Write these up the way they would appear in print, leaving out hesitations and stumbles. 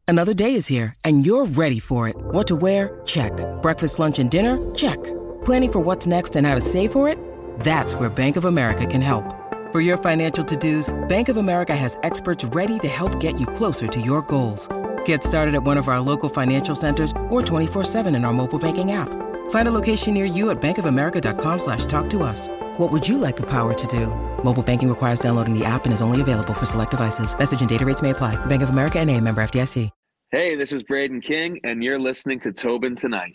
Another day is here, and you're ready for it. What to wear? Check. Breakfast, lunch, and dinner? Check. Planning for what's next and how to save for it? That's where Bank of America can help. For your financial to-dos, Bank of America has experts ready to help get you closer to your goals. Get started at one of our local financial centers or 24/7 in our mobile banking app. Find a location near you at bankofamerica.com/talktous. What would you like the power to do? Mobile banking requires downloading the app and is only available for select devices. Message and data rates may apply. Bank of America N.A., member FDIC. Hey, this is Braden King, and you're listening to Tobin Tonight.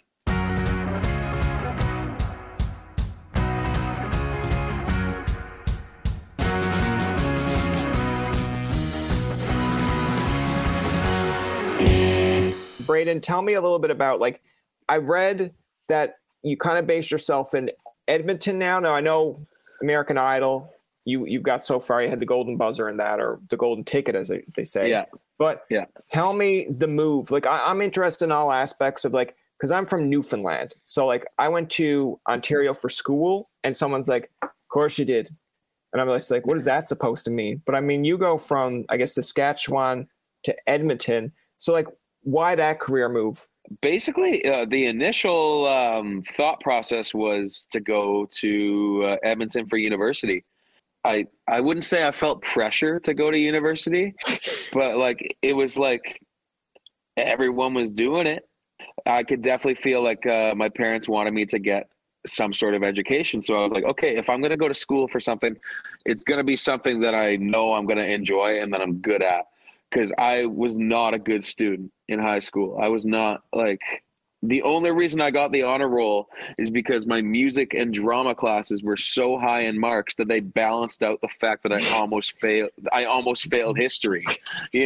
Braden, tell me a little bit about, I read that you kind of based yourself in Edmonton now. Now, I know American Idol, you got so far, you had the golden buzzer in that, or the golden ticket, as they say. Yeah. But tell me the move. I'm interested in all aspects of, because I'm from Newfoundland. So, I went to Ontario for school, and someone's like, of course you did. And I'm just like, what is that supposed to mean? But, I mean, you go from, I guess, Saskatchewan to Edmonton. So, why that career move? Basically, the initial thought process was to go to Edmonton for university. I wouldn't say I felt pressure to go to university, but it was everyone was doing it. I could definitely feel my parents wanted me to get some sort of education. So I was like, okay, if I'm going to go to school for something, it's going to be something that I know I'm going to enjoy and that I'm good at. Because I was not a good student in high school. I was not the only reason I got the honor roll is because my music and drama classes were so high in marks that they balanced out the fact that I almost failed history. It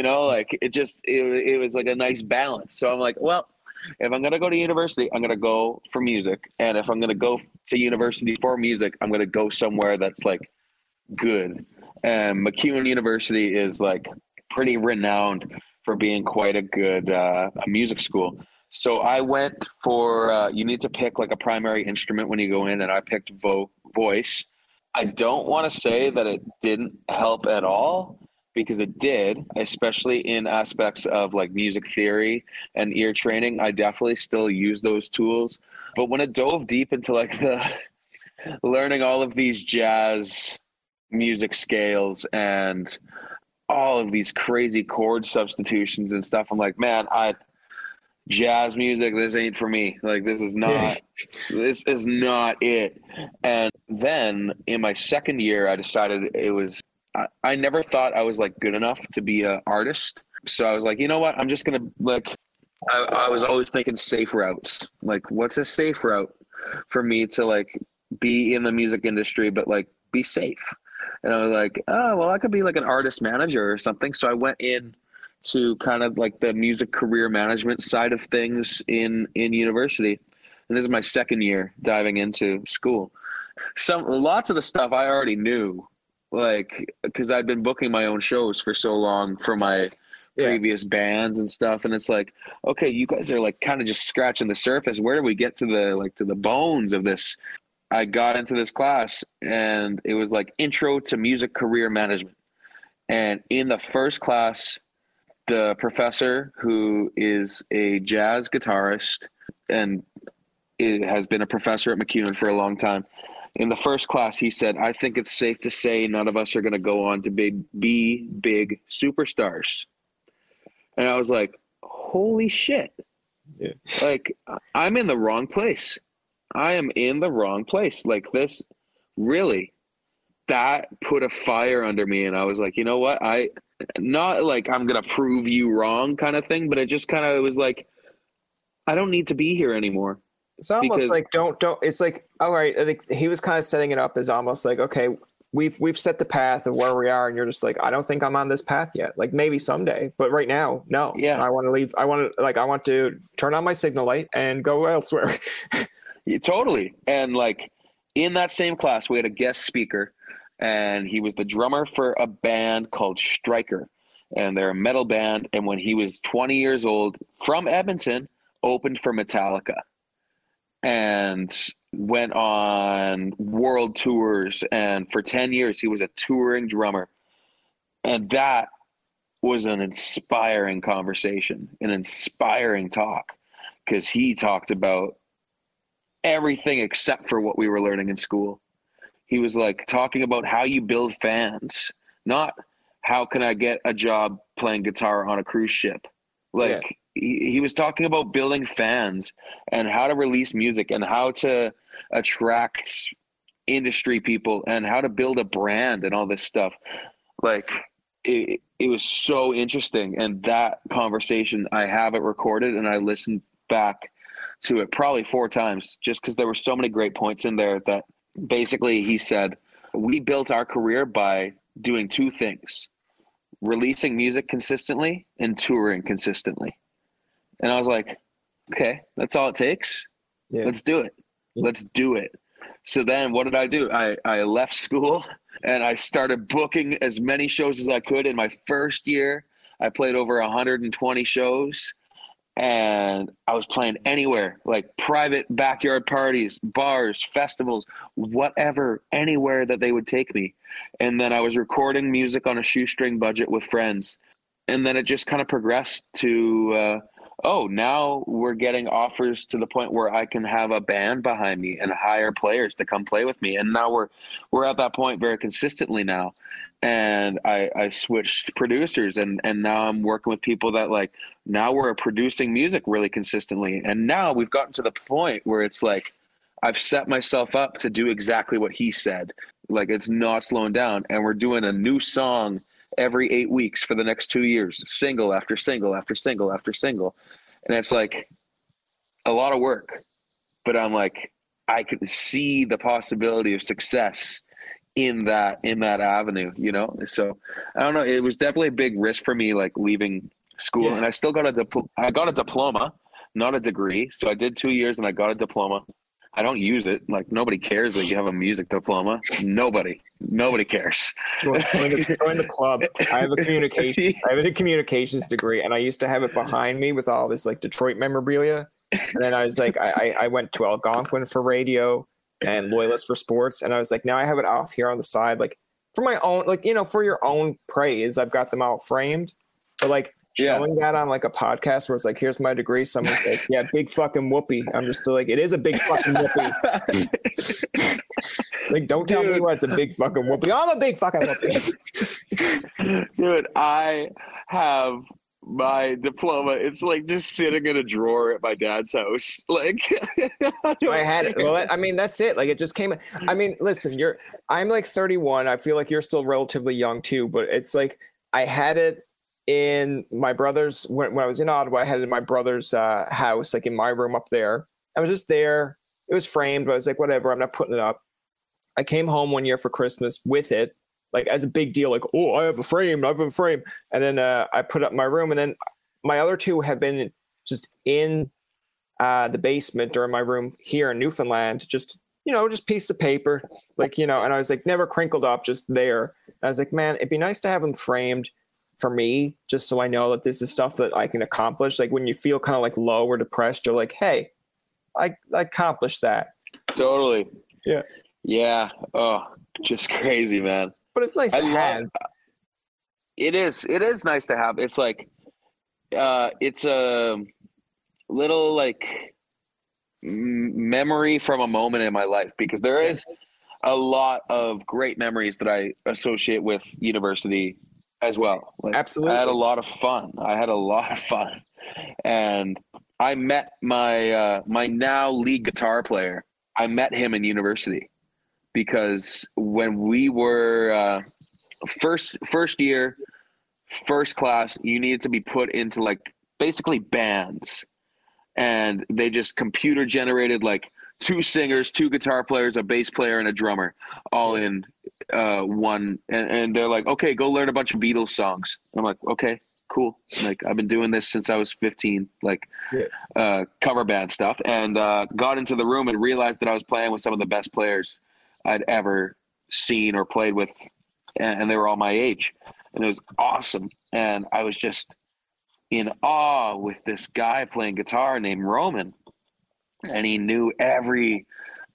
was a nice balance. So I'm like, well, if I'm going to go to university, I'm going to go for music. And if I'm going to go to university for music, I'm going to go somewhere that's good. And MacEwan University is pretty renowned for being quite a good music school. So I went for, you need to pick a primary instrument when you go in, and I picked voice. I don't want to say that it didn't help at all, because it did, especially in aspects of music theory and ear training. I definitely still use those tools. But when it dove deep into the learning all of these jazz music scales and all of these crazy chord substitutions and stuff, I'm like, man, jazz music, this ain't for me. This is not it. And then in my second year, I decided I never thought I was good enough to be an artist. So I was like, you know what? I'm just going to I was always thinking safe routes. What's a safe route for me to be in the music industry, but be safe? And I was like, oh, well, I could be an artist manager or something. So I went in to kind of the music career management side of things in university. And this is my second year diving into school. Lots of the stuff I already knew, because I'd been booking my own shows for so long for my previous bands and stuff. And it's okay, you guys are kind of just scratching the surface. Where do we get to the bones of this? I got into this class, and it was Intro to Music Career Management. And in the first class, the professor, who is a jazz guitarist and has been a professor at MacEwan for a long time, in the first class, he said, I think it's safe to say none of us are going to go on to be big superstars. And I was like, holy shit. Yeah. I'm in the wrong place. I am in the wrong place. This, really, that put a fire under me. And I was like, you know what? Not I'm going to prove you wrong kind of thing, but it just kind of was I don't need to be here anymore. It's almost don't, it's all right. I think he was kind of setting it up as almost okay, we've set the path of where we are. And you're just I don't think I'm on this path yet. Maybe someday, but right now, no. Yeah. I want to leave. I want to turn on my signal light and go elsewhere. Yeah, totally. And in that same class, we had a guest speaker, and he was the drummer for a band called Stryker, and they're a metal band. And when he was 20 years old, from Edmonton, opened for Metallica and went on world tours. And for 10 years, he was a touring drummer. And that was an inspiring conversation, an inspiring talk, because he talked about everything except for what we were learning in school. He was like talking about how you build fans, not how can I get a job playing guitar on a cruise ship. Like he was talking about building fans and how to release music and how to attract industry people and how to build a brand and all this stuff. Like it was so interesting. And that conversation, I have it recorded and I listened back to it probably 4 times just because there were so many great points in there that basically he said, we built our career by doing 2 things: releasing music consistently and touring consistently. And I was like, okay, that's all it takes. Yeah. Let's do it. Let's do it. So then what did I do? I left school and I started booking as many shows as I could. In my first year, I played over 120 shows. And I was playing anywhere, like private backyard parties, bars, festivals, whatever, anywhere that they would take me. And then I was recording music on a shoestring budget with friends. And then it just kind of progressed to, now we're getting offers to the point where I can have a band behind me and hire players to come play with me. And now we're at that point very consistently now. And I switched producers and now I'm working with people that like, now we're producing music really consistently. And now we've gotten to the point where it's like, I've set myself up to do exactly what he said. Like it's not slowing down. And we're doing a new song every 8 weeks for the next 2 years, single after single after single after single. And it's like a lot of work, but I'm like, I could see the possibility of success in that avenue, you know? So I don't know. It was definitely a big risk for me, like leaving school. And I still got I got a diploma, not a degree. So I did 2 years and I got a diploma. I don't use it. Like nobody cares that you have a music diploma. Nobody cares. Join the club. I have a communications degree, and I used to have it behind me with all this like Detroit memorabilia. And then I was like, I went to Algonquin for radio and Loyalist for sports, and I was like, now I have it off here on the side, like for my own, like for your own praise. I've got them out framed, but like. Showing that on like a podcast where it's like, here's my degree. Someone's like, yeah, big fucking whoopee. I'm just still like, it is a big fucking whoopee. Like, don't tell me what's a big fucking whoopee. I'm a big fucking whoopee. Dude, I have my diploma. It's like just sitting in a drawer at my dad's house. Like I had it. Well, I mean, that's it. Like it just came. I mean, listen, I'm like 31. I feel like you're still relatively young too, but it's like, I had it in my brother's, when I was in Ottawa, I had it in my brother's house, like in my room up there. I was just there. It was framed, but I was like, whatever, I'm not putting it up. I came home one year for Christmas with it, like as a big deal, like, oh, I have a frame. And then I put it up in my room. And then my other 2 have been just in the basement or in my room here in Newfoundland, just piece of paper, like, and I was like, never crinkled up, just there. And I was like, man, it'd be nice to have them framed for me, just so I know that this is stuff that I can accomplish. Like when you feel kind of like low or depressed, you're like, hey, I accomplished that. Totally. Yeah. Yeah. Oh, just crazy, man. But it's nice to have. It is nice to have. It's like, it's a little like memory from a moment in my life, because there is a lot of great memories that I associate with university as well. Like, absolutely. I had a lot of fun. And I met my my now lead guitar player. I met him in university because when we were first year, first class, you needed to be put into like basically bands, and they just computer generated like 2 singers, 2 guitar players, a bass player, and a drummer, all in one. And they're like, okay, go learn a bunch of Beatles songs. I'm like, okay, cool. Like I've been doing this since I was 15, like cover band stuff, and got into the room and realized that I was playing with some of the best players I'd ever seen or played with, and they were all my age, and it was awesome. And I was just in awe with this guy playing guitar named Roman, and he knew every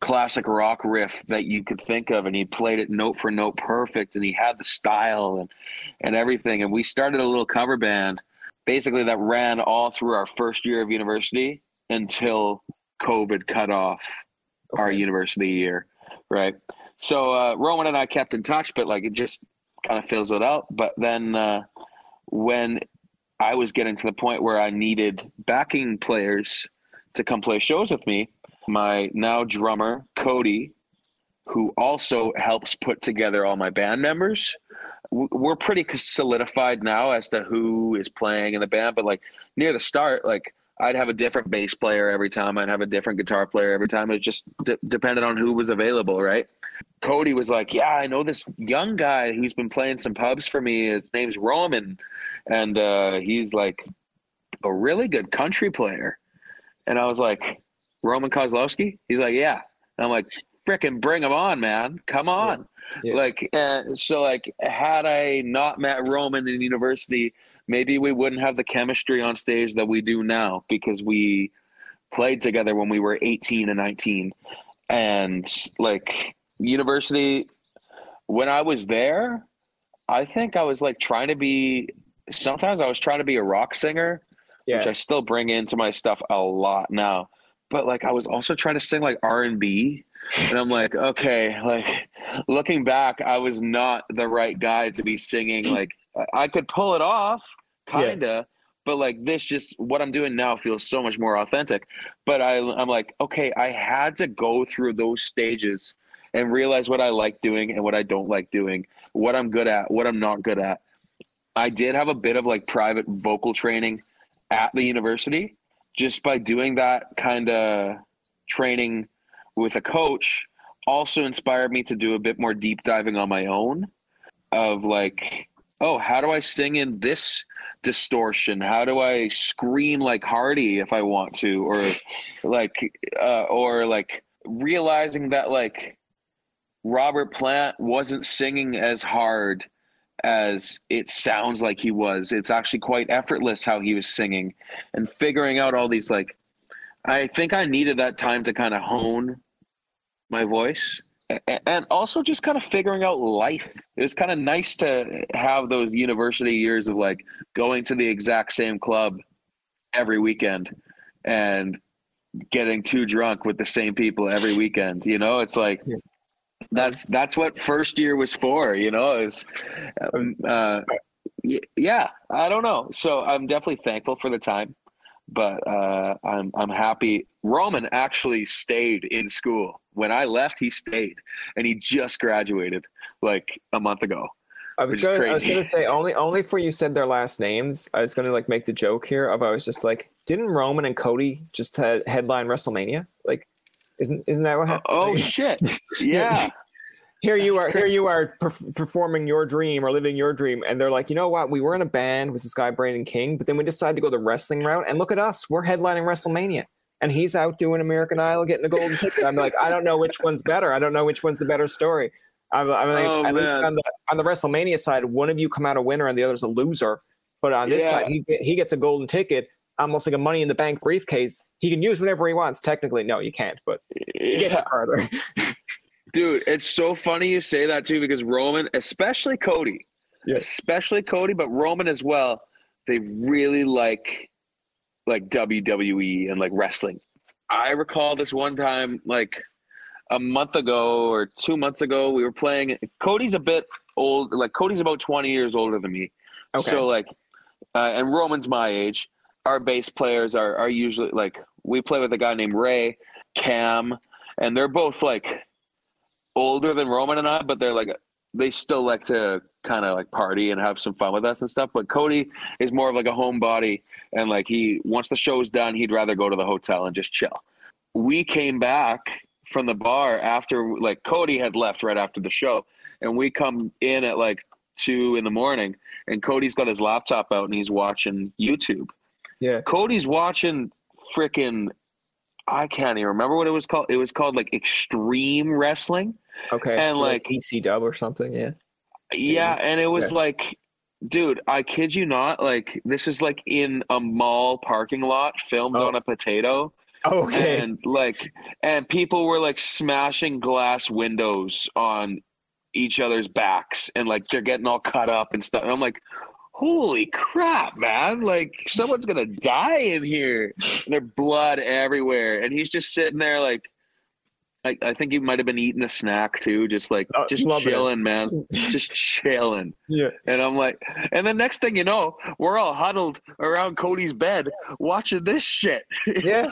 classic rock riff that you could think of, and he played it note for note perfect, and he had the style and everything. And we started a little cover band basically that ran all through our first year of university until COVID cut off our university year, right? So Roman and I kept in touch, but like it just kind of fizzled out. But then when I was getting to the point where I needed backing players to come play shows with me, my now drummer, Cody, who also helps put together all my band members, we're pretty solidified now as to who is playing in the band. But like near the start, like I'd have a different bass player every time. I'd have a different guitar player every time. It just depended on who was available, right? Cody was like, yeah, I know this young guy who's been playing some pubs for me. His name's Roman. And he's like a really good country player. And I was like, Roman Kozlowski? He's like, yeah. And I'm like, frickin' bring him on, man. Come on. Yeah. Like, so like, had I not met Roman in university, maybe we wouldn't have the chemistry on stage that we do now, because we played together when we were 18 and 19. And like university, when I was there, I think I was like sometimes I was trying to be a rock singer, which I still bring into my stuff a lot now. But like, I was also trying to sing like R&B, and I'm like, okay, like looking back, I was not the right guy to be singing. Like I could pull it off kinda, but like what I'm doing now feels so much more authentic. But I'm like, okay, I had to go through those stages and realize what I like doing and what I don't like doing, what I'm good at, what I'm not good at. I did have a bit of like private vocal training at the university. Just by doing that kind of training with a coach also inspired me to do a bit more deep diving on my own of like, oh, how do I sing in this distortion? How do I scream like Hardy if I want to? Or like realizing that like Robert Plant wasn't singing as hard as it sounds like he was. It's actually quite effortless how he was singing, and figuring out all these, like, I think I needed that time to kind of hone my voice, and also just kind of figuring out life. It was kind of nice to have those university years of like going to the exact same club every weekend and getting too drunk with the same people every weekend. You know, it's like, that's what first year was for, you know. It's I don't know. So I'm definitely thankful for the time, but I'm happy. Roman actually stayed in school. When I left, he stayed, and he just graduated like a month ago. I was gonna say only for you said their last names. I was gonna like make the joke here of, I was just like, didn't Roman and Cody just headline WrestleMania? Like, isn't that what happened? Oh shit! Yeah. Here you are performing your dream or living your dream, and they're like, you know what? We were in a band with this guy Brandon King, but then we decided to go the wrestling route, and look at us, we're headlining WrestleMania, and he's out doing American Idol, getting a golden ticket. I'm like, I don't know which one's better. I don't know which one's the better story. I'm like, at least on the WrestleMania side, one of you come out a winner and the other's a loser. But on this side, he gets a golden ticket, almost like a Money in the Bank briefcase. He can use whenever he wants. Technically, no, you can't, but he gets it further. Dude, it's so funny you say that too, because Roman, especially Cody, but Roman as well, they really like WWE and like wrestling. I recall this one time, like a month ago or 2 months ago, we were playing. Cody's a bit old, like Cody's about 20 years older than me. Okay. So like, and Roman's my age. Our bass players are usually like, we play with a guy named Ray, Cam, and they're both like older than Roman and I, but they're like, they still like to kind of like party and have some fun with us and stuff. But Cody is more of like a homebody, and like once the show's done, he'd rather go to the hotel and just chill. We came back from the bar after, like, Cody had left right after the show, and we come in at like 2 a.m, and Cody's got his laptop out and he's watching YouTube. Yeah. Cody's watching freaking, I can't even remember what it was called. It was called like Extreme Wrestling. Okay. And so like ECW or something. Yeah. Yeah. And it was like, dude, I kid you not, like, this is like in a mall parking lot filmed on a potato. Okay. And people were like smashing glass windows on each other's backs, and like they're getting all cut up and stuff. And I'm like, holy crap, man. Like someone's going to die in here. And there's blood everywhere. And he's just sitting there like, I think he might have been eating a snack too, just chilling, man, just chilling. Yeah. And I'm like, and the next thing you know, we're all huddled around Cody's bed watching this shit. Yeah.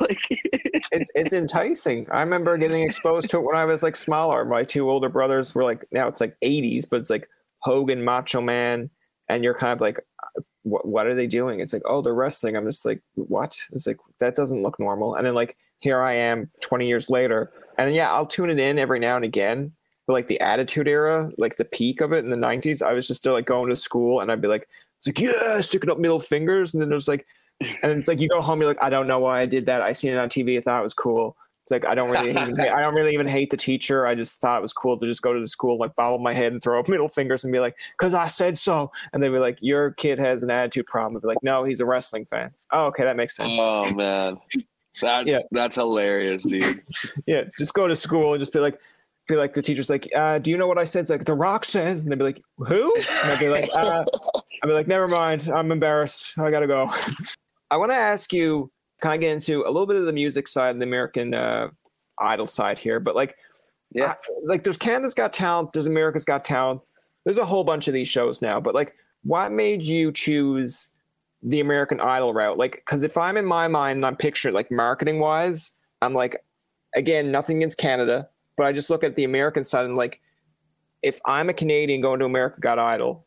It's enticing. I remember getting exposed to it when I was like smaller. My two older brothers were like, now it's like 80s, but it's like Hogan, Macho Man. And you're kind of like, what are they doing? It's like, oh, they're wrestling. I'm just like, what? It's like, that doesn't look normal. And then like, here I am 20 years later. And yeah, I'll tune it in every now and again. But like the Attitude Era, like the peak of it in the 90s, I was just still like going to school and I'd be like, it's like, yeah, sticking up middle fingers. And then there's like, and it's like, you go home, you're like, I don't know why I did that. I seen it on TV. I thought it was cool. It's like, I don't really even hate the teacher. I just thought it was cool to just go to the school, like bow my head and throw up middle fingers and be like, cause I said so. And they'd be like, your kid has an attitude problem. I'd be like, no, he's a wrestling fan. Oh, okay. That makes sense. Oh man. That's hilarious, dude. Yeah, just go to school and just be like the teacher's like, do you know what I said? It's like The Rock says, and they'd be like, who? And I'd be like, never mind, I'm embarrassed, I gotta go. I want to ask you, kind of get into a little bit of the music side and the American Idol side here, but like, yeah, like there's Canada's Got Talent, there's America's Got Talent, there's a whole bunch of these shows now, but like, what made you choose the American Idol route? Like, because if I'm in my mind and I'm picturing like marketing wise, I'm like, again, nothing against Canada, but I just look at the American side and like, if I'm a Canadian going to American Idol,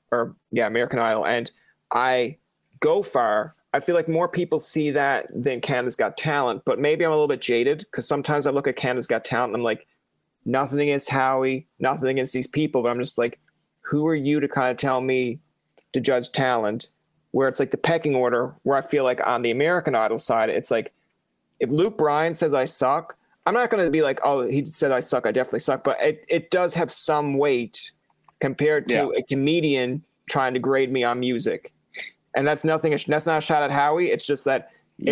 and I go far, I feel like more people see that than Canada's Got Talent. But maybe I'm a little bit jaded because sometimes I look at Canada's Got Talent and I'm like, nothing against Howie, nothing against these people, but I'm just like, who are you to kind of tell me to judge talent? Where it's like the pecking order, where I feel like on the American Idol side, it's like, if Luke Bryan says I suck, I'm not going to be like, oh, he said I suck, I definitely suck. But it does have some weight compared to a comedian trying to grade me on music. And that's not a shot at Howie. It's just that,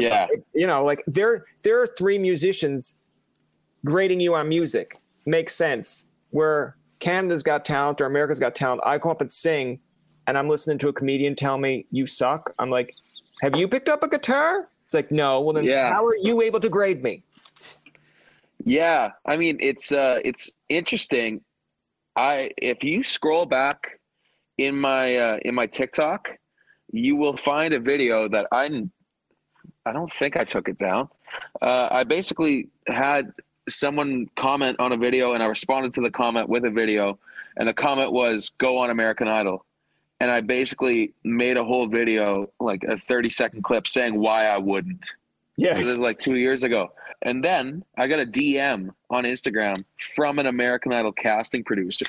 like there are three musicians grading you on music. Makes sense. Where Canada's Got Talent or America's Got Talent, I come up and sing, and I'm listening to a comedian tell me you suck. I'm like, have you picked up a guitar? It's like, no. Well, then how are you able to grade me? Yeah. I mean, it's interesting. If you scroll back in my TikTok, you will find a video that I don't think I took it down. I basically had someone comment on a video and I responded to the comment with a video, and the comment was, go on American Idol. And I basically made a whole video, like a 30-second clip saying why I wouldn't. Yeah. This was like 2 years ago. And then I got a DM on Instagram from an American Idol casting producer.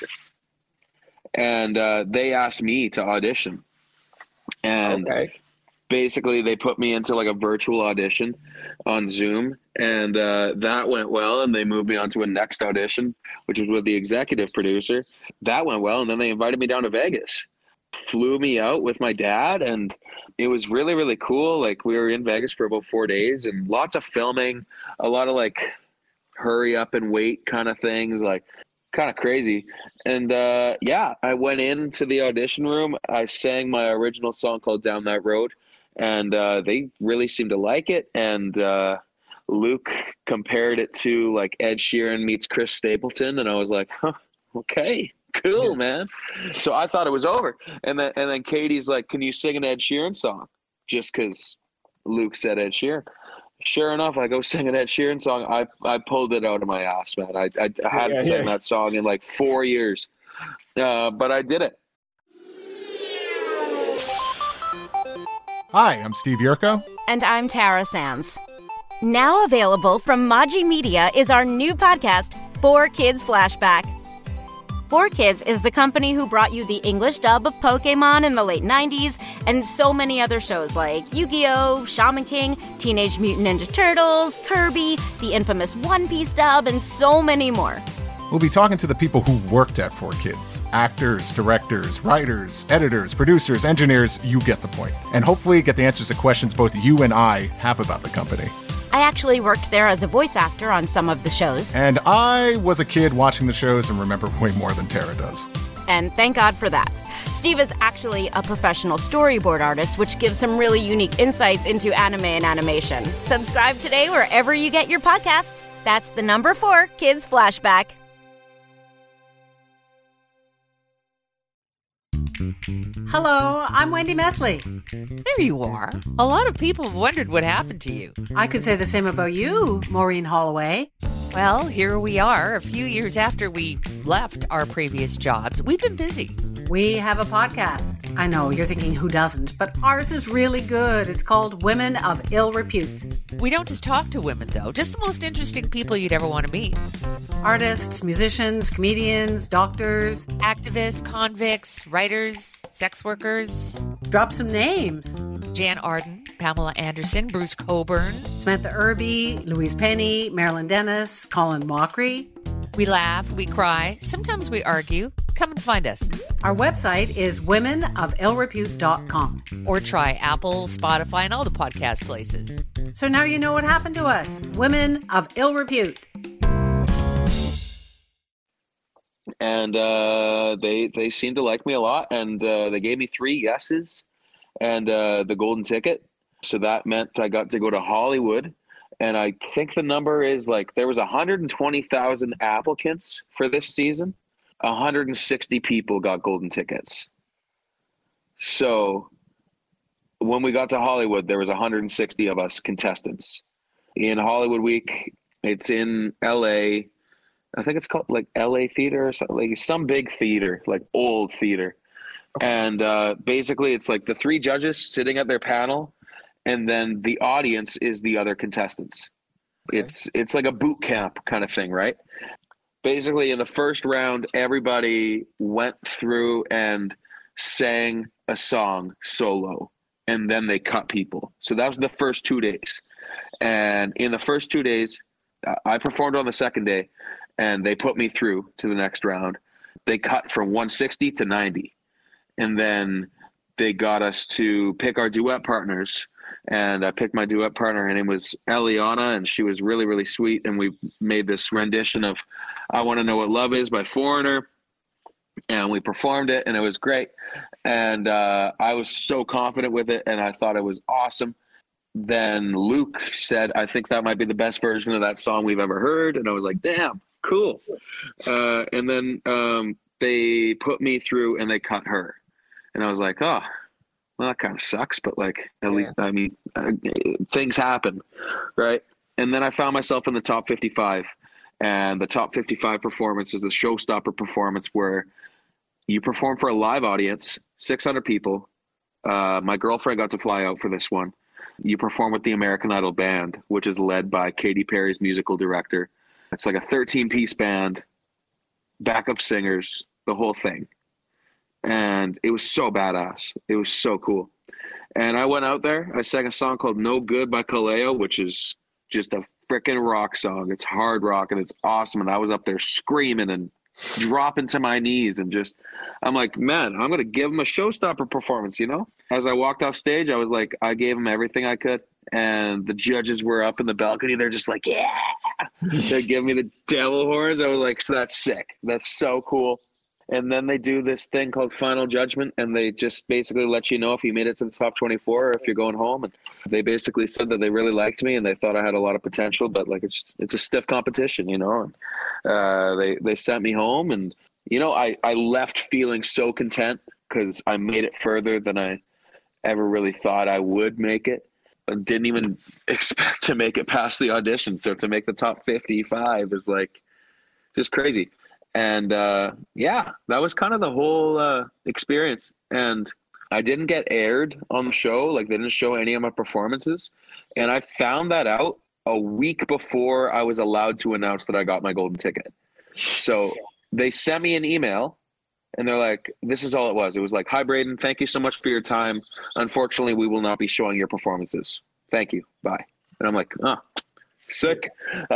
And they asked me to audition. And basically they put me into like a virtual audition on Zoom. And that went well. And they moved me on to a next audition, which was with the executive producer. That went well. And then they invited me down to Vegas. Flew me out with my dad, and it was really, really cool. Like, we were in Vegas for about 4 days and lots of filming, a lot of like hurry up and wait kind of things, like kind of crazy. And I went into the audition room. I sang my original song called Down That Road, and they really seemed to like it. And Luke compared it to like Ed Sheeran meets Chris Stapleton, and I was like, huh, okay. Cool, man. So I thought it was over. And then Katie's like, can you sing an Ed Sheeran song? Just because Luke said Ed Sheeran. Sure enough, I go sing an Ed Sheeran song. I pulled it out of my ass, man. I hadn't sang that song in like 4 years. But I did it. Hi, I'm Steve Yerko. And I'm Tara Sands. Now available from Maji Media is our new podcast, 4Kids Flashback. 4Kids is the company who brought you the English dub of Pokemon in the late 90s and so many other shows like Yu-Gi-Oh!, Shaman King, Teenage Mutant Ninja Turtles, Kirby, the infamous One Piece dub, and so many more. We'll be talking to the people who worked at 4Kids. Actors, directors, writers, editors, producers, engineers, you get the point. And hopefully get the answers to questions both you and I have about the company. I actually worked there as a voice actor on some of the shows. And I was a kid watching the shows and remember way more than Tara does. And thank God for that. Steve is actually a professional storyboard artist, which gives some really unique insights into anime and animation. Subscribe today wherever you get your podcasts. That's the number 4 Kids Flashback. Hello, I'm Wendy Mesley. There you are. A lot of people have wondered what happened to you. I could say the same about you, Maureen Holloway. Well, here we are, a few years after we left our previous jobs. We've been busy. We have a podcast. I know, you're thinking who doesn't, but ours is really good. It's called Women of Ill Repute. We don't just talk to women, though. Just the most interesting people you'd ever want to meet. Artists, musicians, comedians, doctors, Activists, convicts, writers, sex workers. drop some names. Jan Arden, Pamela Anderson, Bruce Coburn. Samantha Irby, Louise Penny, Marilyn Dennis, Colin Mockery. We laugh, we cry, sometimes we argue. Come and find us. Our website is womenofillrepute.com. Or try Apple, Spotify, and all the podcast places. So now you know what happened to us. Women of Ill Repute. And they seemed to like me a lot, and they gave me 3 yeses and the golden ticket. So that meant I got to go to Hollywood, and I think the number is like there was 120,000 applicants for this season. 160 people got golden tickets. So when we got to Hollywood, there was 160 of us contestants. In Hollywood Week, it's in LA. I think it's called like LA Theater or something, like some big theater, like old theater. And basically it's like the 3 judges sitting at their panel, and then the audience is the other contestants. Okay. It's like a boot camp kind of thing, right? Basically in the first round, everybody went through and sang a song solo, and then they cut people. So that was the first 2 days. And in the first 2 days, I performed on the second day, and they put me through to the next round. They cut from 160 to 90. And then they got us to pick our duet partners. And I picked my duet partner. Her name was Eliana, and she was really, really sweet. And we made this rendition of I Want to Know What Love Is by Foreigner. And we performed it, and it was great. And I was so confident with it, and I thought it was awesome. Then Luke said, I think that might be the best version of that song we've ever heard. And I was like, damn, cool. And then they put me through, and they cut her. And I was like, oh, well, that kind of sucks, but like, at least, I mean, things happen, right? And then I found myself in the top 55, and the top 55 performance is a showstopper performance where you perform for a live audience, 600 people. My girlfriend got to fly out for this one. You perform with the American Idol band, which is led by Katy Perry's musical director. It's like a 13-piece band, backup singers, the whole thing. And it was so badass. It was so cool. And I went out there. I sang a song called No Good by Kaleo, which is just a freaking rock song. It's hard rock, and it's awesome. And I was up there screaming and dropping to my knees, and just, I'm like, man, I'm going to give him a showstopper performance, you know? As I walked off stage, I was like, I gave him everything I could. And the judges were up in the balcony. They're just like, yeah. They give me the devil horns. I was like, so that's sick. That's so cool. And then they do this thing called Final Judgment, and they just basically let you know if you made it to the top 24 or if you're going home. And they basically said that they really liked me and they thought I had a lot of potential, but like it's a stiff competition, you know. And they sent me home, and you know, I left feeling so content because I made it further than I ever really thought I would make it. I didn't even expect to make it past the audition. So to make the top 55 is like just crazy. And yeah, that was kind of the whole experience. And I didn't get aired on the show. Like, they didn't show any of my performances. And I found that out a week before I was allowed to announce that I got my golden ticket. So they sent me an email, and they're like, this is all it was. It was like, hi, Braden, thank you so much for your time. Unfortunately, we will not be showing your performances. Thank you. Bye. And I'm like, oh. Sick.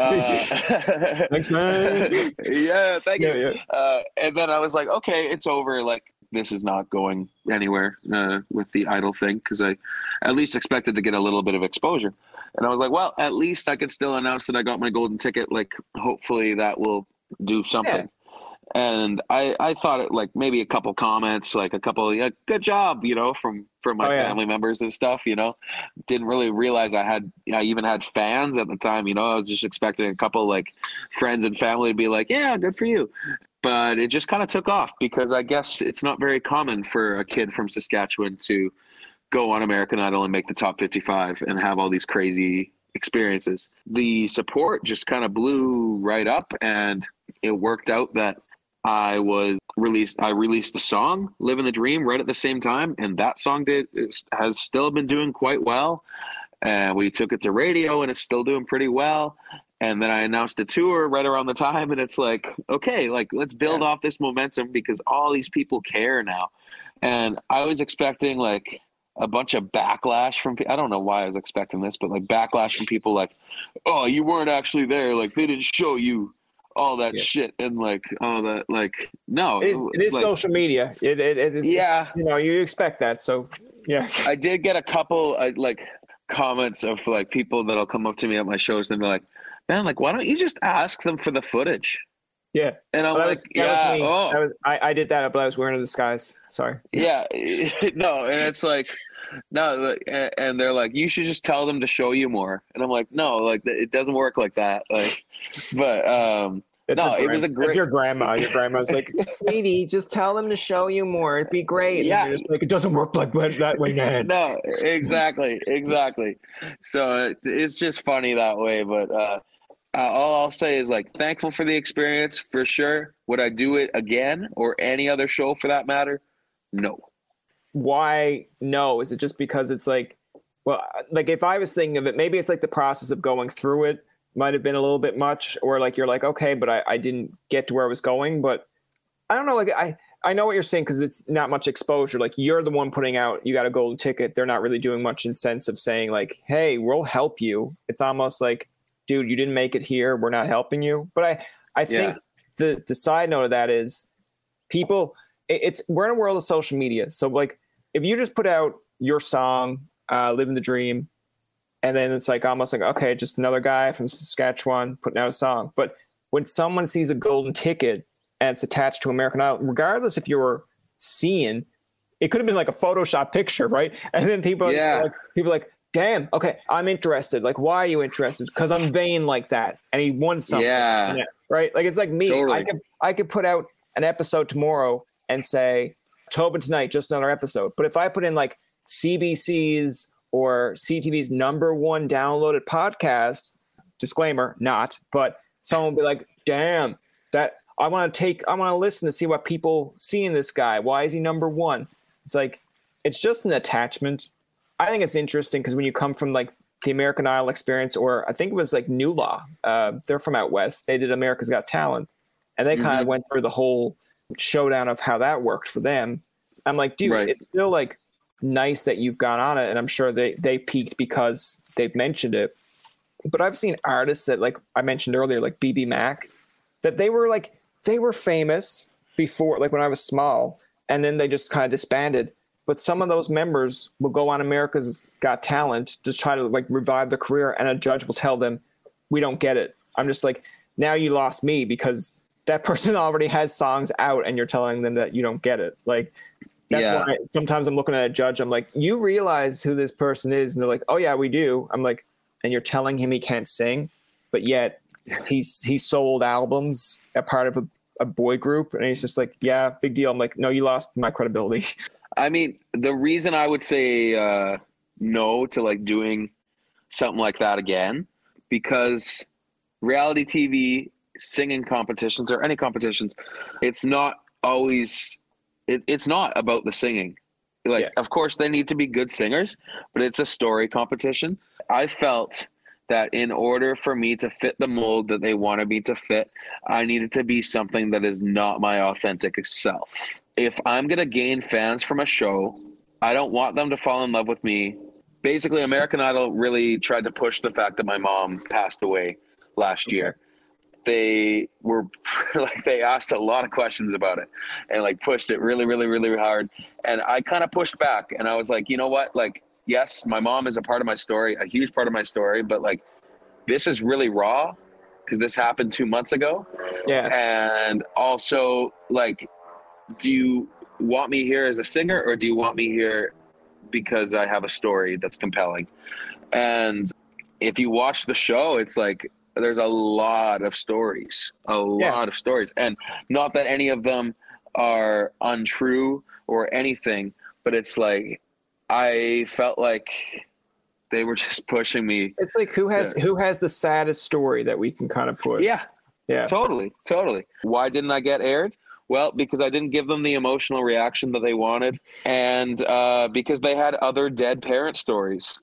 Thanks, man. Yeah, thank you. Yeah. And then I was like, okay, it's over. Like, this is not going anywhere with the Idol thing, because I at least expected to get a little bit of exposure. And I was like, well, at least I could still announce that I got my golden ticket. Like, hopefully that will do something. And I thought it, like, maybe a couple comments, like a couple, yeah, good job, you know, from my family members and stuff, you know. Didn't really realize I even had fans at the time, you know. I was just expecting a couple, like, friends and family to be like, yeah, good for you. But it just kind of took off because I guess it's not very common for a kid from Saskatchewan to go on American Idol and make the top 55 and have all these crazy experiences. The support just kind of blew right up, and it worked out that I released the song "Living the Dream" right at the same time, and that song has still been doing quite well. And we took it to radio, and it's still doing pretty well. And then I announced a tour right around the time, and it's like, okay, like, let's build off this momentum because all these people care now. And I was expecting like a bunch of backlash from I don't know why I was expecting this, but like backlash from people like, oh, you weren't actually there, like they didn't show you all that shit, and like all that, like, no, it is like, social media. It's, you know, you expect that. So yeah, I did get a couple like comments of like people that'll come up to me at my shows and be like, man, like, why don't you just ask them for the footage? Yeah. And I'm like, I did that, but I was wearing a disguise. Sorry. Yeah. No. And it's like, no. And they're like, you should just tell them to show you more. And I'm like, no, like, it doesn't work like that. Like, but, no, it was a great. It's your grandma. Your grandma's like, sweetie, just tell them to show you more. It'd be great. And you're just like, it doesn't work like that way, man. No, exactly. So it's just funny that way. But, all I'll say is, like, thankful for the experience for sure. Would I do it again or any other show for that matter? No. Why no? Is it just because it's like, well, like if I was thinking of it, maybe it's like the process of going through it might have been a little bit much, or like you're like, okay, but I didn't get to where I was going. But I don't know, like I know what you're saying because it's not much exposure. Like you're the one putting out, you got a golden ticket. They're not really doing much in sense of saying like, hey, we'll help you. It's almost like, dude, you didn't make it here, we're not helping you. But I think the side note of that is people, we're in a world of social media. So like if you just put out your song, Living the Dream, and then it's like almost like, okay, just another guy from Saskatchewan putting out a song. But when someone sees a golden ticket and it's attached to American Idol, regardless if you were seeing, it could have been like a Photoshop picture, right? And then people are like, damn, okay, I'm interested. Like, why are you interested? Because I'm vain like that. And he won something. Yeah. Right? Like, it's like me. Totally. I could put out an episode tomorrow and say, Tobin Tonight, just another episode. But if I put in like CBC's or CTV's #1 downloaded podcast, disclaimer, not, but someone will be like, damn, that I want to listen to see what people see in this guy. Why is he #1? It's like, it's just an attachment. I think it's interesting because when you come from like the American Idol experience, or I think it was like New Law, they're from out west. They did America's Got Talent, and they kind of went through the whole showdown of how that worked for them. I'm like, dude, it's still like nice that you've gone on it, and I'm sure they peaked because they've mentioned it. But I've seen artists that, like I mentioned earlier, like BB Mac, that they were famous before, like when I was small, and then they just kind of disbanded. But some of those members will go on America's Got Talent to try to like revive their career, and a judge will tell them, we don't get it. I'm just like, now you lost me because that person already has songs out and you're telling them that you don't get it. Like, that's why sometimes I'm looking at a judge, I'm like, you realize who this person is? And they're like, oh yeah, we do. I'm like, and you're telling him he can't sing, but yet he's sold albums a part of a boy group. And he's just like, yeah, big deal. I'm like, no, you lost my credibility. I mean, the reason I would say no to like doing something like that again, because reality TV, singing competitions, or any competitions, it's not always, it's not about the singing. Like, of course, they need to be good singers, but it's a story competition. I felt that in order for me to fit the mold that they wanted me to fit, I needed to be something that is not my authentic self. If I'm going to gain fans from a show, I don't want them to fall in love with me. Basically, American Idol really tried to push the fact that my mom passed away last year. They were like, they asked a lot of questions about it and like pushed it really, really, really hard. And I kind of pushed back, and I was like, you know what? Like, yes, my mom is a part of my story, a huge part of my story, but like, this is really raw because this happened 2 months ago. Yeah. And also, like, do you want me here as a singer, or do you want me here because I have a story that's compelling? And if you watch the show, it's like, there's a lot of stories, and not that any of them are untrue or anything, but it's like, I felt like they were just pushing me. It's like, who has the saddest story that we can kind of push? Yeah, totally. Why didn't I get aired? Well, because I didn't give them the emotional reaction that they wanted, and because they had other dead parent stories.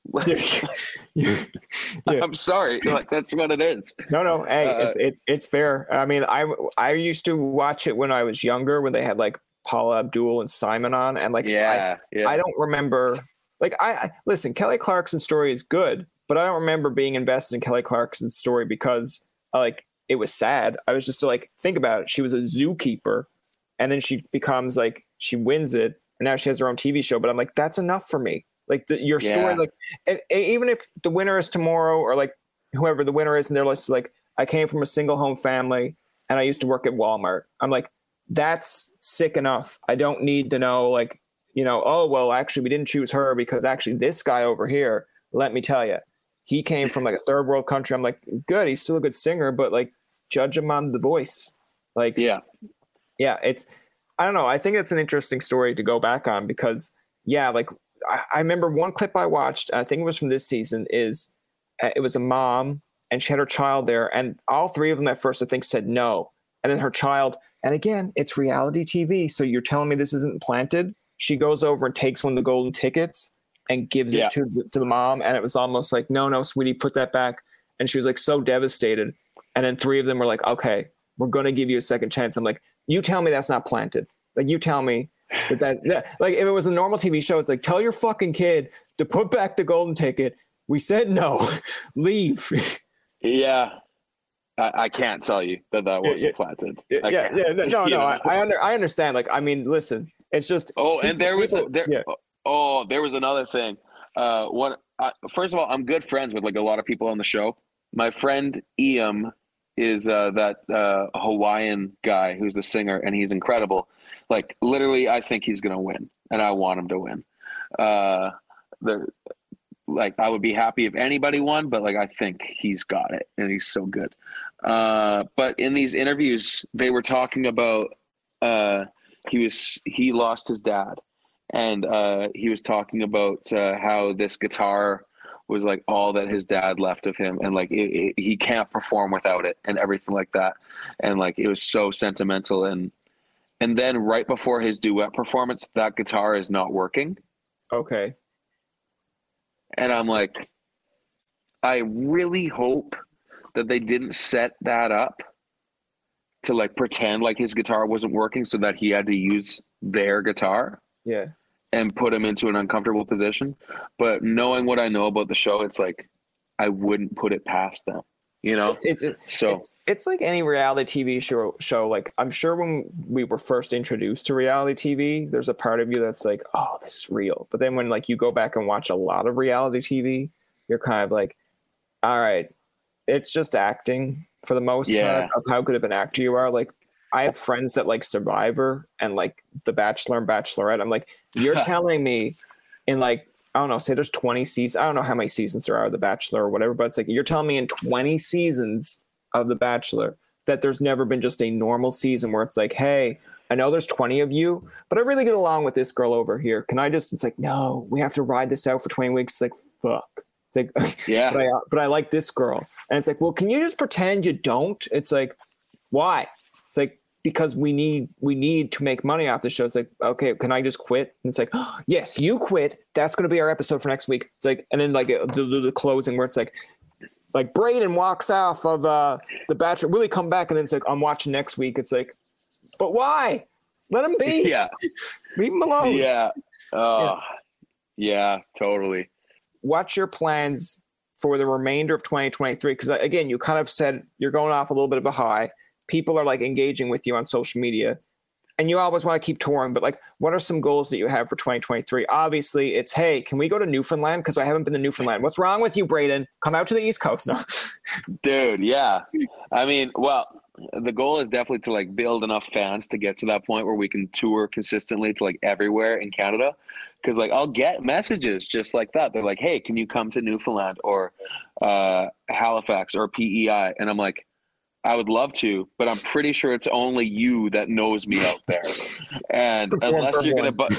Yeah. I'm sorry, like, that's what it is. No. Hey, it's fair. I mean, I used to watch it when I was younger, when they had like Paula Abdul and Simon on, and like, I don't remember. Like, I listen, Kelly Clarkson's story is good, but I don't remember being invested in Kelly Clarkson's story because like, it was sad. I was just like, think about it. She was a zookeeper, and then she becomes like, she wins it, and now she has her own TV show. But I'm like, that's enough for me. Like, your story, like, and even if the winner is tomorrow, or like whoever the winner is, and they're like, I came from a single home family, and I used to work at Walmart. I'm like, that's sick enough. I don't need to know, like, oh, well, actually, we didn't choose her because actually this guy over here, let me tell you, he came from like a third world country. I'm like, good. He's still a good singer, but like, judge him on The Voice. Like, yeah. It's, I don't know. I think it's an interesting story to go back on because, like, I remember one clip I watched, I think it was from this season, is it was a mom and she had her child there, and all three of them at first, I think, said no. And then her child, and again, it's reality TV. So you're telling me this isn't planted? She goes over and takes one of the golden tickets and gives it to the mom. And it was almost like, no, sweetie, put that back. And she was like so devastated. And then three of them were like, okay, we're going to give you a second chance. I'm like, you tell me that's not planted. Like, you tell me that like, if it was a normal TV show, it's like, tell your fucking kid to put back the golden ticket. We said no, leave. Yeah. I can't tell you that wasn't planted. I understand. Like, I mean, listen, it's just. Oh, and there was another thing. First of all, I'm good friends with like a lot of people on the show. My friend Iam is that Hawaiian guy who's the singer, and he's incredible. Like, literally, I think he's gonna win, and I want him to win. Like, I would be happy if anybody won, but like, I think he's got it, and he's so good. But in these interviews, they were talking about he lost his dad, and he was talking about how this guitar was like all that his dad left of him, and like he can't perform without it, and everything like that, and like it was so sentimental, and then right before his duet performance, that guitar is not working. Okay. And I'm like, I really hope that they didn't set that up to like pretend like his guitar wasn't working so that he had to use their guitar. Yeah. And put him into an uncomfortable position. But knowing what I know about the show, it's like, I wouldn't put it past them, It's like any reality TV show. Like, I'm sure when we were first introduced to reality TV, there's a part of you that's like, oh, this is real. But then when like you go back and watch a lot of reality TV, you're kind of like, all right, it's just acting for the most part of how good of an actor you are. Like, I have friends that like Survivor and like The Bachelor and Bachelorette. I'm like, you're telling me in like, I don't know, say there's 20 seasons. I don't know how many seasons there are of The Bachelor or whatever, but it's like, you're telling me in 20 seasons of The Bachelor that there's never been just a normal season where it's like, hey, I know there's 20 of you, but I really get along with this girl over here. Can I just, it's like, no, we have to ride this out for 20 weeks. It's like, fuck. It's like, yeah, but I like this girl. And it's like, well, can you just pretend you don't? It's like, why? It's like, because we need to make money off the show. It's like, okay, can I just quit? And it's like, oh, yes, you quit. That's going to be our episode for next week. It's like, and then like the closing where it's like Brayden walks off of The Bachelor. Will he come back? And then it's like, I'm watching next week. It's like, but why? Let him be. Yeah. Leave him alone. Yeah. Oh, yeah, totally. What's your plans for the remainder of 2023? Because again, you kind of said you're going off a little bit of a high. People are like engaging with you on social media. and you always want to keep touring, but like, what are some goals that you have for 2023? Obviously, it's, hey, can we go to Newfoundland? Because I haven't been to Newfoundland. What's wrong with you, Braden? Come out to the East Coast. No. Dude, yeah. I mean, well, the goal is definitely to like build enough fans to get to that point where we can tour consistently to like everywhere in Canada. Because like I'll get messages just like that. They're like, hey, can you come to Newfoundland or Halifax or PEI? And I'm like, I would love to, but I'm pretty sure it's only you that knows me out there. And unless you're gonna buy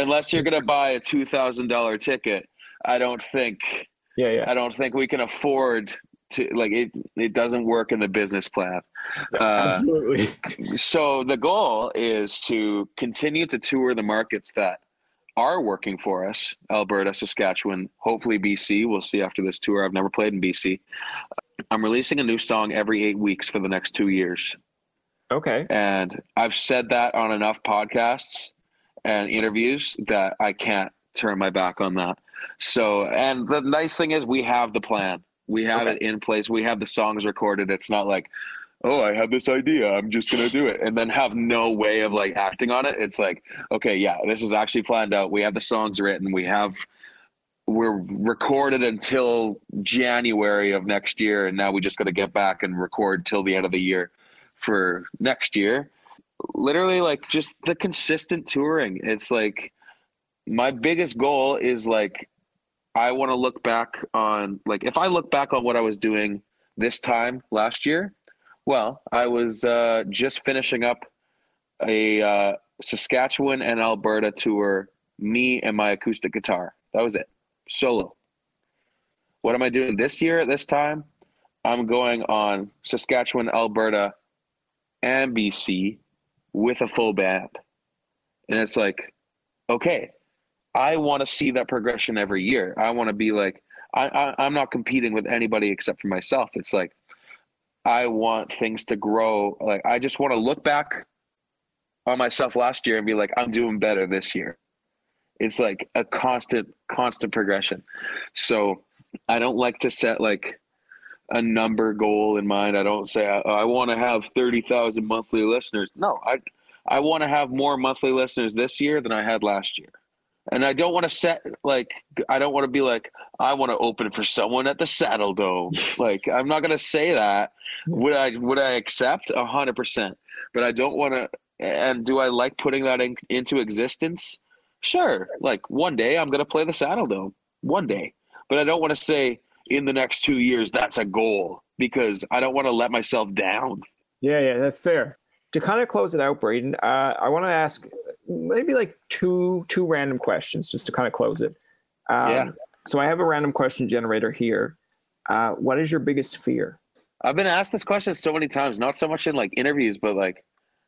a $2,000 ticket, I don't think we can afford to, like, it doesn't work in the business plan. Absolutely. So the goal is to continue to tour the markets that are working for us: Alberta, Saskatchewan, hopefully BC. We'll see after this tour. I've never played in BC. I'm releasing a new song every 8 weeks for the next 2 years. Okay. And I've said that on enough podcasts and interviews that I can't turn my back on that. So, and the nice thing is we have the plan. We have it in place. We have the songs recorded. It's not like, oh, I had this idea, I'm just going to do it, and then have no way of like acting on it. It's like, okay, yeah, this is actually planned out. We have the songs written. We're recorded until January of next year, and now we just got to get back and record till the end of the year for next year. Literally, like, just the consistent touring. It's like my biggest goal is like, I want to look back on, like, if I look back on what I was doing this time last year, well, I was just finishing up a Saskatchewan and Alberta tour, me and my acoustic guitar. That was it. Solo. What am I doing this year at this time? I'm going on Saskatchewan, Alberta, and BC with a full band. And it's like, okay, I want to see that progression every year. I want to be like, I'm not competing with anybody except for myself. It's like, I want things to grow. Like, I just want to look back on myself last year and be like, I'm doing better this year. It's like a constant progression. So I don't like to set like a number goal in mind. I don't say I want to have 30,000 monthly listeners. No, I want to have more monthly listeners this year than I had last year. And I don't want to set like, I don't want to be like, I want to open for someone at the Saddle Dome. Like, I'm not going to say that. Would I accept? 100%. But I don't want to. And do I like putting that into existence? Sure. Like, one day I'm going to play the Saddle Dome. One day. But I don't want to say in the next 2 years that's a goal, because I don't want to let myself down. Yeah, that's fair. To kind of close it out, Braden, I want to ask maybe like two random questions just to kind of close it. So I have a random question generator here. What is your biggest fear? I've been asked this question so many times, not so much in like interviews, but like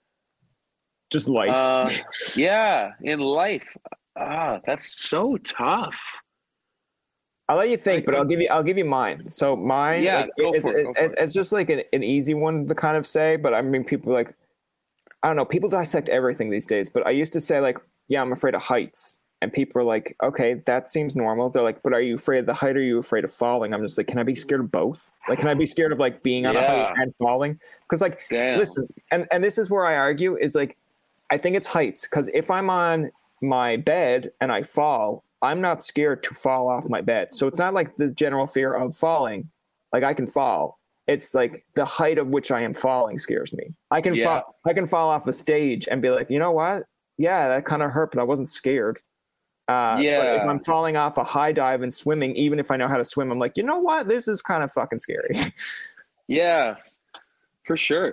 just life. Yeah, in life. That's so tough. I'll let you think, but I'll give you mine. So mine, it's just like an easy one to kind of say, but I mean, people like, I don't know, people dissect everything these days, but I used to say like, yeah, I'm afraid of heights. And people are like, okay, that seems normal. They're like, but are you afraid of the height or are you afraid of falling? I'm just like, can I be scared of both? Like, can I be scared of like being on a height and falling? Because like, listen, and this is where I argue is like, I think it's heights. Because if I'm on my bed and I fall, I'm not scared to fall off my bed. So it's not like the general fear of falling. Like, I can fall. It's like the height of which I am falling scares me. I can fall off a stage and be like, you know what? Yeah, that kind of hurt, but I wasn't scared. But if I'm falling off a high dive and swimming, even if I know how to swim, I'm like, you know what? This is kind of fucking scary. Yeah, for sure.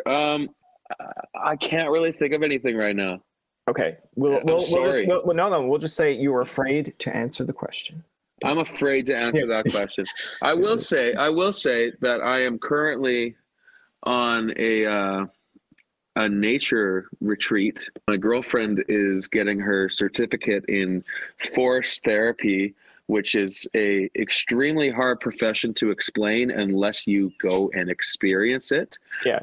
I can't really think of anything right now. Okay. We'll just say you were afraid to answer the question. I'm afraid to answer that question. I will say that I am currently on a nature retreat. My girlfriend is getting her certificate in forest therapy, which is a extremely hard profession to explain unless you go and experience it. Yeah.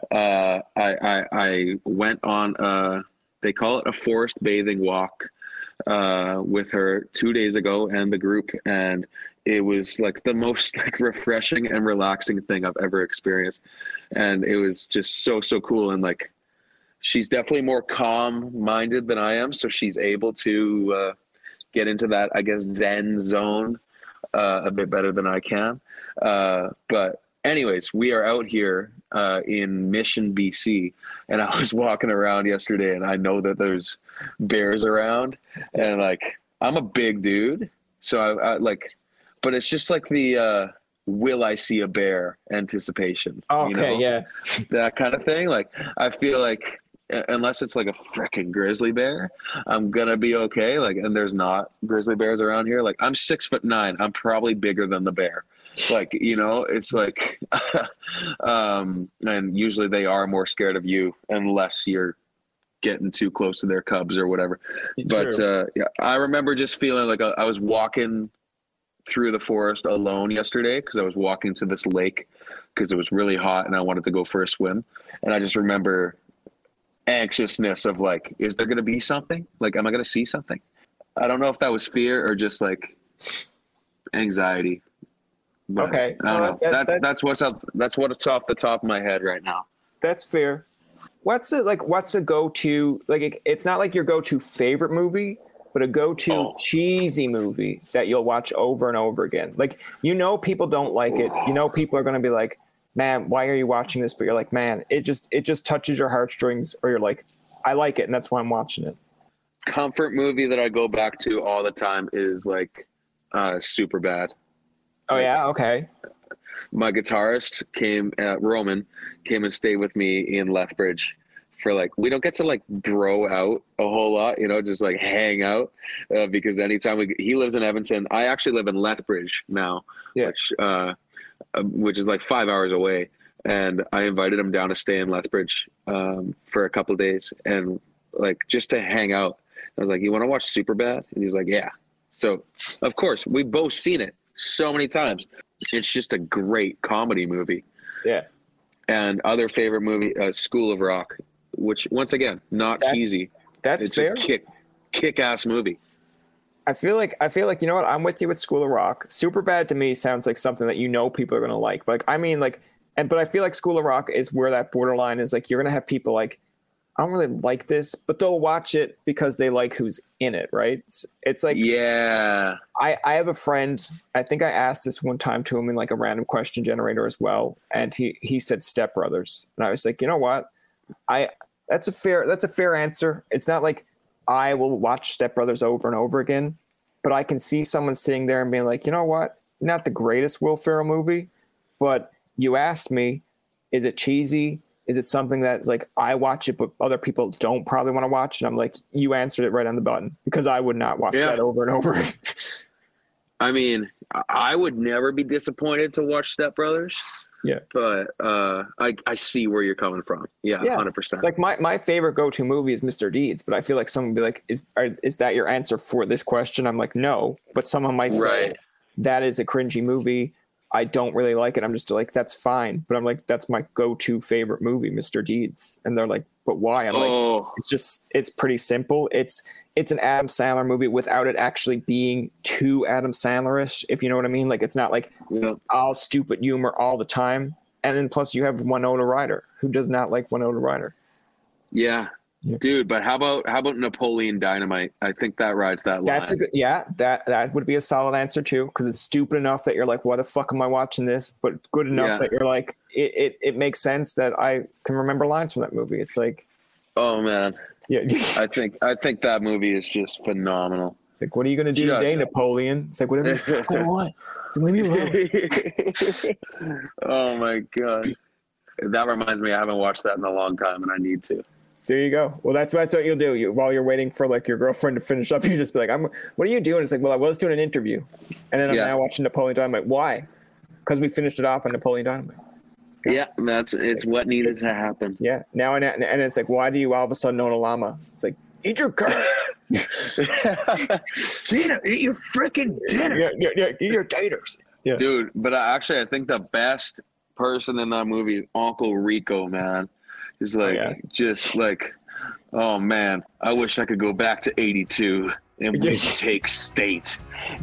I went on they call it a forest bathing walk with her 2 days ago and the group, and it was like the most like refreshing and relaxing thing I've ever experienced, and it was just so cool. And like, she's definitely more calm-minded than I am, so she's able to get into that, I guess, Zen zone a bit better than I can. But anyways, we are out here in Mission, BC, and I was walking around yesterday, and I know that there's bears around, and like I'm a big dude, so I like, but it's just like the will I see a bear anticipation. Okay, yeah, that kind of thing. Like I feel like unless it's like a freaking grizzly bear, I'm gonna be okay. Like, and there's not grizzly bears around here. Like I'm 6'9", I'm probably bigger than the bear. Like, it's like, and usually they are more scared of you unless you're getting too close to their cubs or whatever. But yeah, I remember just feeling like I was walking through the forest alone yesterday because I was walking to this lake because it was really hot and I wanted to go for a swim. And I just remember anxiousness of like, is there going to be something? Like, am I going to see something? I don't know if that was fear or just like anxiety. But okay, I don't know. That's what's off the top of my head right now. That's fair. What's a go-to, like, it's not like your go-to favorite movie, but a go-to cheesy movie that you'll watch over and over again. Like, people don't like it. People are going to be like, man, why are you watching this? But you're like, man, it just touches your heartstrings, or you're like, I like it, and that's why I'm watching it. Comfort movie that I go back to all the time is like Superbad. Oh, yeah? Okay. My guitarist Roman came and stayed with me in Lethbridge for like, we don't get to like bro out a whole lot, just like hang out because anytime he lives in Edmonton. I actually live in Lethbridge now, which is like 5 hours away. And I invited him down to stay in Lethbridge for a couple of days and like just to hang out. I was like, you want to watch Superbad? And he was like, yeah. So of course we've both seen it so many times. It's just a great comedy movie. Yeah. And other favorite movie, School of Rock, which once again, not cheesy. It's fair. A kick-ass movie. I feel like, you know what? I'm with you with School of Rock. Superbad to me sounds like something that people are going to like. But but I feel like School of Rock is where that borderline is. Like, you're going to have people like, I don't really like this, but they'll watch it because they like who's in it, right? It's like, yeah. I have a friend, I think I asked this one time to him in like a random question generator as well, and he said Step Brothers, and I was like, you know what? That's a fair answer. It's not like I will watch Step Brothers over and over again, but I can see someone sitting there and being like, you know what? Not the greatest Will Ferrell movie, but you asked me, is it cheesy? Is it something that's like, I watch it, but other people don't probably want to watch? And I'm like, you answered it right on the button, because I would not watch that over and over. I mean, I would never be disappointed to watch Step Brothers. Yeah. But I see where you're coming from. Yeah, 100%. Like my favorite go-to movie is Mr. Deeds, but I feel like someone would be like, is that your answer for this question? I'm like, no. But someone might say, that is a cringy movie. I don't really like it. I'm just like, that's fine. But I'm like, that's my go-to favorite movie, Mr. Deeds. And they're like, but why? I'm like, it's pretty simple. It's an Adam Sandler movie without it actually being too Adam Sandler-ish, if you know what I mean. Like, it's not like all stupid humor all the time. And then plus you have Winona Ryder. Who does not like Winona Ryder? Yeah. Dude, but how about Napoleon Dynamite? I think that rides that line. That's a good, that would be a solid answer too, because it's stupid enough that you're like, why the fuck am I watching this? But good enough that you're like, it makes sense that I can remember lines from that movie. It's like, oh man, yeah. I think that movie is just phenomenal. It's like, what are you gonna do today, Napoleon? It's like, whatever the fuck I want. It's like, leave me alone. Oh my god, that reminds me, I haven't watched that in a long time, and I need to. There you go. Well, that's what you'll do. While you're waiting for like your girlfriend to finish up, you just be like, what are you doing? It's like, well, I was doing an interview, and then I'm now watching Napoleon Dynamite. Why? Because we finished it off on Napoleon Dynamite. Yeah, it's what needed to happen. Yeah. Now and it's like, why do you all of a sudden own a llama? It's like, eat your carrots. Tina, eat your freaking dinner. Yeah, eat your taters. Yeah. Dude, but I think the best person in that movie is Uncle Rico, man. He's like, just like, oh man, I wish I could go back to 82. And we'd take state.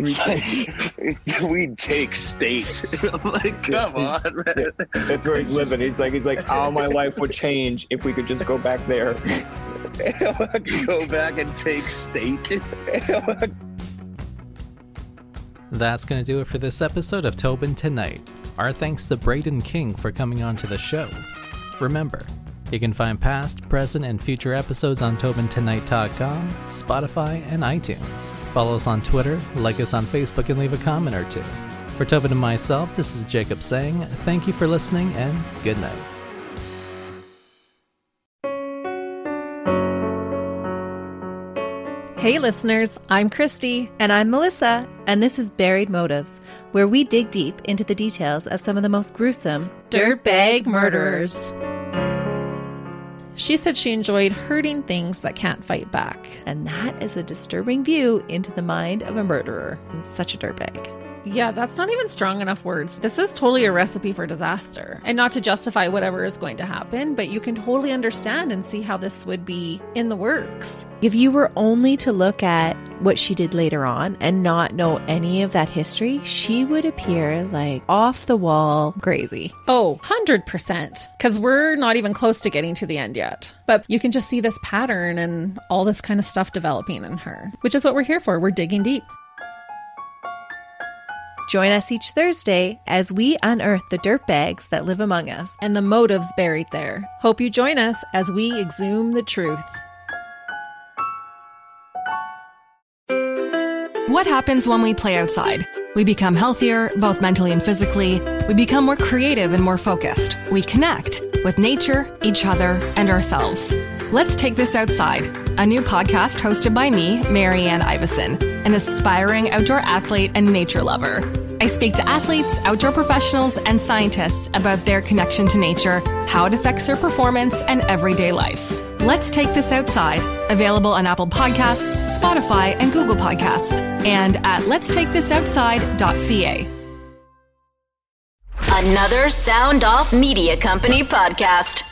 We'd take state. I'm like, come on, man. That's where he's living. He's like, all my life would change if we could just go back there. Go back and take state. That's going to do it for this episode of Tobin Tonight. Our thanks to Braden King for coming on to the show. Remember, you can find past, present, and future episodes on TobinTonight.com, Spotify, and iTunes. Follow us on Twitter, like us on Facebook, and leave a comment or two. For Tobin and myself, this is Jacob saying thank you for listening and good night. Hey listeners, I'm Christy. And I'm Melissa, and this is Buried Motives, where we dig deep into the details of some of the most gruesome dirtbag murderers. She said she enjoyed hurting things that can't fight back. And that is a disturbing view into the mind of a murderer and such a dirtbag. Yeah, that's not even strong enough words. This is totally a recipe for disaster. And not to justify whatever is going to happen, but you can totally understand and see how this would be in the works. If you were only to look at what she did later on and not know any of that history, she would appear like off the wall crazy. Oh, 100%. Because we're not even close to getting to the end yet. But you can just see this pattern and all this kind of stuff developing in her, which is what we're here for. We're digging deep. Join us each Thursday as we unearth the dirtbags that live among us and the motives buried there. Hope you join us as we exhume the truth. What happens when we play outside? We become healthier, both mentally and physically. We become more creative and more focused. We connect with nature, each other, and ourselves. Let's Take This Outside, a new podcast hosted by me, Marianne Iveson, an aspiring outdoor athlete and nature lover. I speak to athletes, outdoor professionals, and scientists about their connection to nature, how it affects their performance, and everyday life. Let's Take This Outside, available on Apple Podcasts, Spotify, and Google Podcasts, and at letstakethisoutside.ca. Another Sound Off Media Company podcast.